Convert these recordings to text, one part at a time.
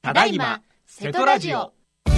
ただいま瀬戸ラジオ。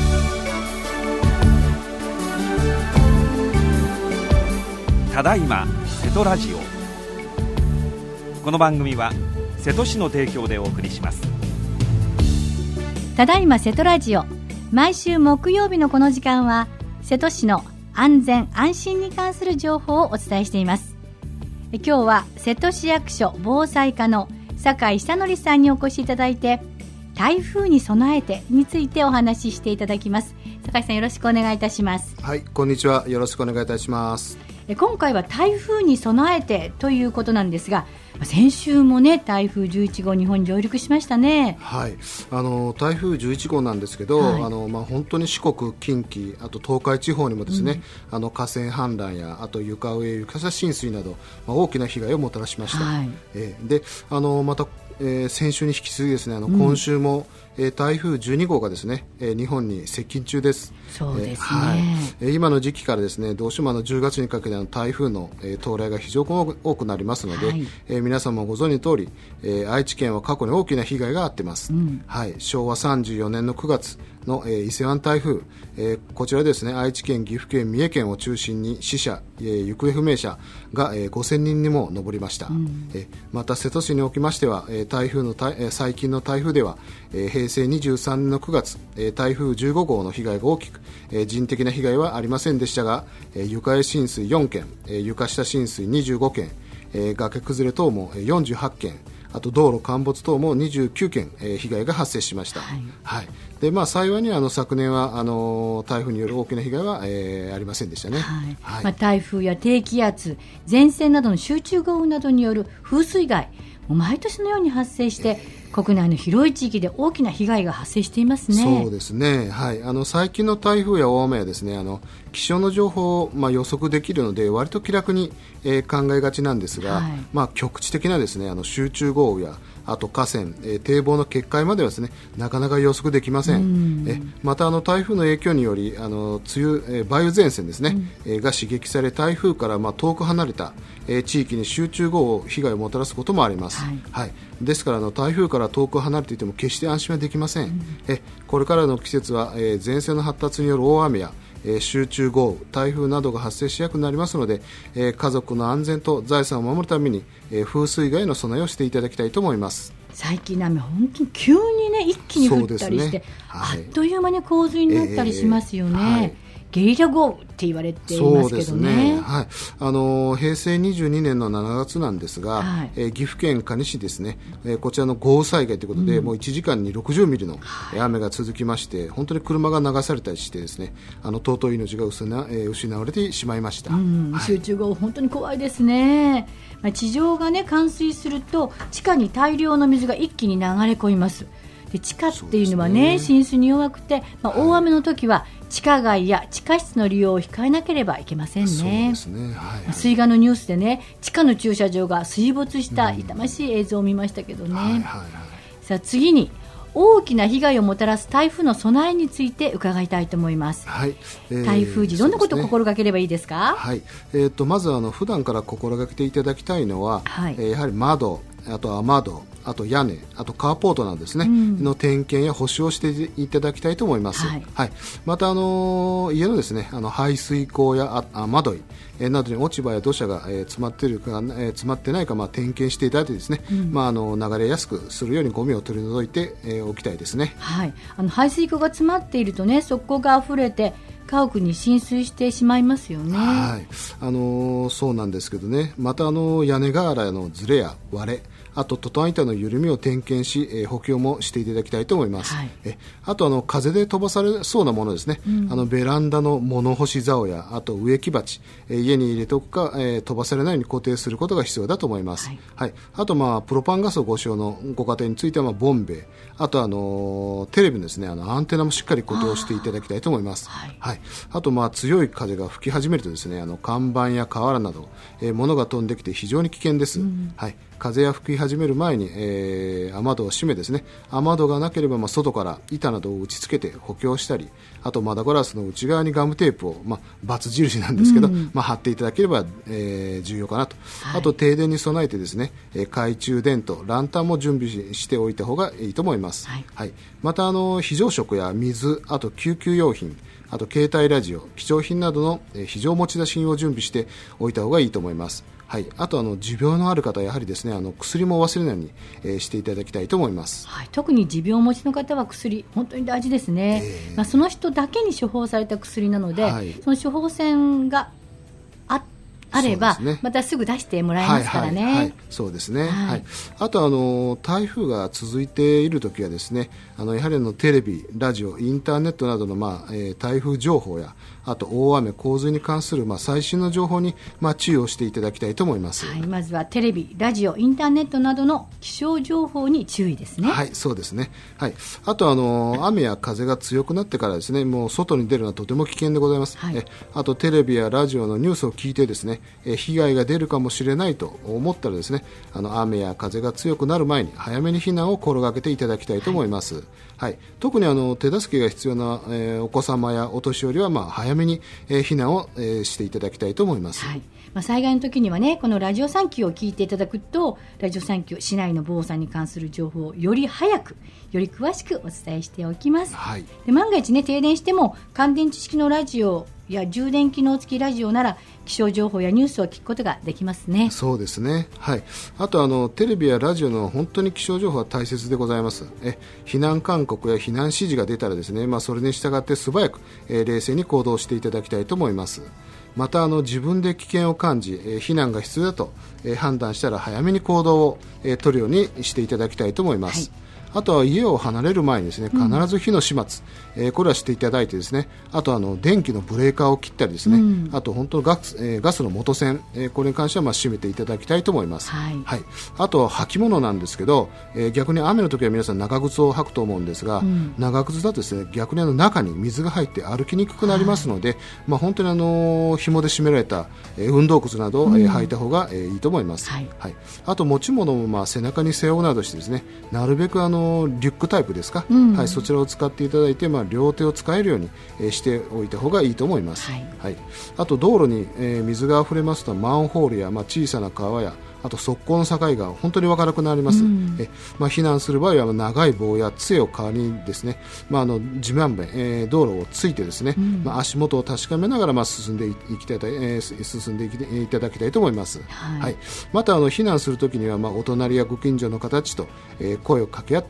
ただいま瀬戸ラジオ。この番組は瀬戸市の提供でお送りします。 ただいま瀬戸ラジオ、毎週木曜日のこの時間は瀬戸市の安全安心に関する情報をお伝えしています。今日は瀬戸市役所防災課の酒井久則さんにお越しいただいて、台風に備えてについてお話ししていただきます。酒井さん、よろしくお願いいたします。 はい、こんにちは。よろしくお願いいたします。 今回は台風に備えてということなんですが、先週もね、台風11号日本に上陸しましたね。 はい、台風11号なんですけど、はい、本当に四国、近畿、あと東海地方にもですね、河川氾濫やあと床上床下浸水など、大きな被害をもたらしました。はい、でまた先週に引き続きですね、今週も、台風12号がですね、日本に接近中です。 そうですね。 今の時期からですね、どうしても10月にかけての台風の、到来が非常に多くなりますので、はい、皆さんもご存知の通り、愛知県は過去に大きな被害があってます。はい、昭和34年の9月の、伊勢湾台風、こちらですね、愛知県、岐阜県、三重県を中心に死者、行方不明者が、5000人にも上りました。また瀬戸市におきましては、最近の台風では、平成23年の9月、台風15号の被害が大きく、人的な被害はありませんでしたが、床上浸水4件、床下浸水25件、崖崩れ等も48件、あと道路陥没等も29件、被害が発生しました。はいはい。で幸いに昨年は台風による大きな被害は、ありませんでしたね。 はいはい。台風や低気圧、前線などの集中豪雨などによる風水害、もう毎年のように発生して、国内の広い地域で大きな被害が発生していますね。 そうですね、はい、最近の台風や大雨はですね、気象の情報を、予測できるので割と気楽に、考えがちなんですが、はい、局地的なですね、集中豪雨やあと河川、堤防の決壊まではですね、なかなか予測できません。また台風の影響により梅雨前線ですね、が刺激され台風から遠く離れた、地域に集中豪雨被害をもたらすこともあります。はいはい、ですから台風から遠く離れていても決して安心はできません。これからの季節は、前線の発達による大雨や集中豪雨、台風などが発生しやすくなりますので、家族の安全と財産を守るために、風水害の備えをしていただきたいと思います。 最近の雨本当に急にね、一気に降ったりして、はい、あっという間に洪水になったりしますよね。はい、ゲリラ豪雨って言われていますけどね。そうですね、 はい、平成22年の7月なんですが、はい、岐阜県可児市ですね、こちらの豪雨災害ということで、もう1時間に60ミリの雨が続きまして、本当に車が流されたりしてですね、尊い命が失われてしまいました。 はい、集中豪雨本当に怖いですね。地上がね、冠水すると地下に大量の水が一気に流れ込みます。で、地下っていうのはね、浸水に弱くて、大雨の時は地下街や地下室の利用を控えなければいけませんね。 そうですね、はいはい、 水害のニュースでね、地下の駐車場が水没した痛ましい映像を見ましたけどね。はいはいはい、さあ次に大きな被害をもたらす台風の備えについて伺いたいと思います。はい、台風時どんなことを心がければいいですか？ はい、まず普段から心がけていただきたいのは、はい、やはり窓、あと雨戸、あと屋根、あとカーポートなどですね、の点検や保守をしていただきたいと思います。はいはい、また家のですね、排水溝や雨どいなどに落ち葉や土砂が、詰まっているか、詰まってないか、点検していただいてですね、流れやすくするようにゴミを取り除いて、おきたいですね。 はい、排水溝が詰まっているとね、そこが溢れて家屋に浸水してしまいますよね。 はい、そうなんですけどね、また屋根瓦のずれや割れ、あとトタン板の緩みを点検し、補強もしていただきたいと思います。はい、あと風で飛ばされそうなものですね、ベランダの物干し竿やあと植木鉢、家に入れておくか、飛ばされないように固定することが必要だと思います。はいはい、あとプロパンガスをご使用のご家庭についてはボンベ、あとテレビのですね、アンテナもしっかり固定していただきたいと思います。はいはい、あと強い風が吹き始めるとですね、看板や瓦など、物が飛んできて非常に危険です。はい、 風が吹き始める前に、雨戸を閉めですね、雨戸がなければ外から板などを打ち付けて補強したり、あと窓ガラスの内側にガムテープを、×印なんですけど、貼っていただければ、重要かなと、あと停電に備えてですね、懐中電灯、ランタンも準備しておいた方がいいと思います。また非常食や水、あと救急用品、あと携帯ラジオ、貴重品などの非常持ち出し品を準備しておいた方がいいと思います。あと持病のある方はやはりですね、薬も忘れないように、していただきたいと思います。 特に持病をお持ちの方は薬本当に大事ですね。その人だけに処方された薬なので、その処方箋があれば、またすぐ出してもらえますからね。 そうですね。あと台風が続いているときはですね、やはりテレビ、ラジオ、インターネットなどの、台風情報や、あと大雨、洪水に関する、最新の情報に、注意をしていただきたいと思います。 まずはテレビ、ラジオ、インターネットなどの気象情報に注意ですね。 そうですね。あと雨や風が強くなってからですね、もう外に出るのはとても危険でございます。あとテレビやラジオのニュースを聞いてですね、被害が出るかもしれないと思ったらですね、雨や風が強くなる前に早めに避難を心がけていただきたいと思います。特に手助けが必要な、お子様やお年寄りは早めに、避難を、していただきたいと思います。 災害の時にはね、このラジオサンキューを聞いていただくと、ラジオサンキュー市内の防災に関する情報をより早くより詳しくお伝えしておきます。で万が一ね、停電しても乾電池式のラジオや充電機能付きラジオなら気象情報やニュースを聞くことができますね。 そうですね。あとテレビやラジオの本当に気象情報は大切でございます。避難勧告や避難指示が出たらですね、それに従って素早く、冷静に行動していただきたいと思います。また自分で危険を感じ、避難が必要だと、判断したら早めに行動を、取るようにしていただきたいと思います。あとは家を離れる前にですね、必ず火の始末、これはしていただいてですね、あと電気のブレーカーを切ったりですね、あと本当ガスの元栓、これに関しては閉めていただきたいと思います。あと履物なんですけど、逆に雨の時は皆さん長靴を履くと思うんですが、長靴だとですね、逆に中に水が入って歩きにくくなりますので、本当に紐で締められた、運動靴などを、履いた方が、いいと思います。あと持ち物も背中に背負うなどしてですね、なるべくリュックタイプですか、そちらを使っていただいて、両手を使えるように、しておいた方がいいと思います。あと道路に、水が溢れますとマンホールや、小さな川や、あと側溝の境が本当に分からなくなります。避難する場合は長い棒や杖を代わりにですね、地面面、道路をついてですね、足元を確かめながら、進んでいただきたいと思います。また避難するときには、お隣やご近所の方たちと、声を掛け合って、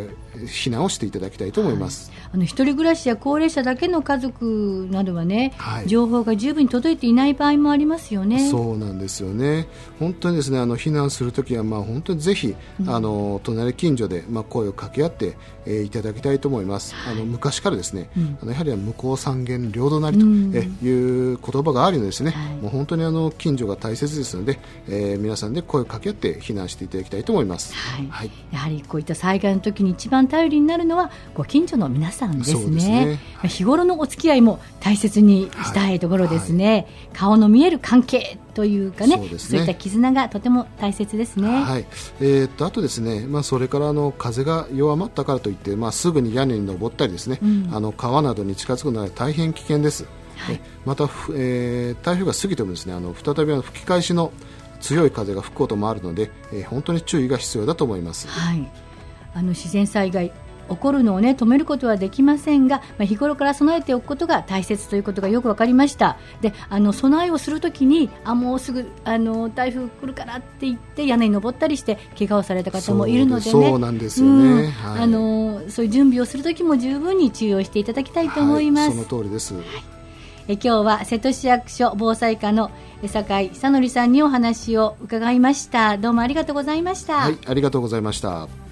避難をしていただきたいと思います。 一人暮らしや高齢者だけの家族などはね、情報が十分に届いていない場合もありますよね。 そうなんですよね。本当にですね、避難するときは、本当にぜひ、隣近所で、声を掛け合って、いただきたいと思います。昔からですね、やはり向こう三軒両隣という言葉があるのですね、もう本当に近所が大切ですので、皆さんで声を掛け合って避難していただきたいと思います。 やはりこういった災害の時に一番頼りになるのはご近所の皆さんですね。日頃のお付き合いも大切にしたいところですね。顔の見える関係というかね、そういった絆がとても大切ですね。 あとですね、それから風が弱まったからといって、すぐに屋根に登ったりですね、川などに近づくのは大変危険です。また、台風が過ぎてもですね、再び吹き返しの強い風が吹くこともあるので、本当に注意が必要だと思います。 自然災害起こるのをね、止めることはできませんが、日頃から備えておくことが大切ということがよく分かりました。で、備えをするときにもうすぐ台風来るからって言って屋根に登ったりして怪我をされた方もいるのでね、 そうなんですよね。 そういう準備をするときも十分に注意をしていただきたいと思います。 その通りです。 今日は瀬戸市役所防災課の酒井久典さんにお話を伺いました。どうもありがとうございました。 ありがとうございました。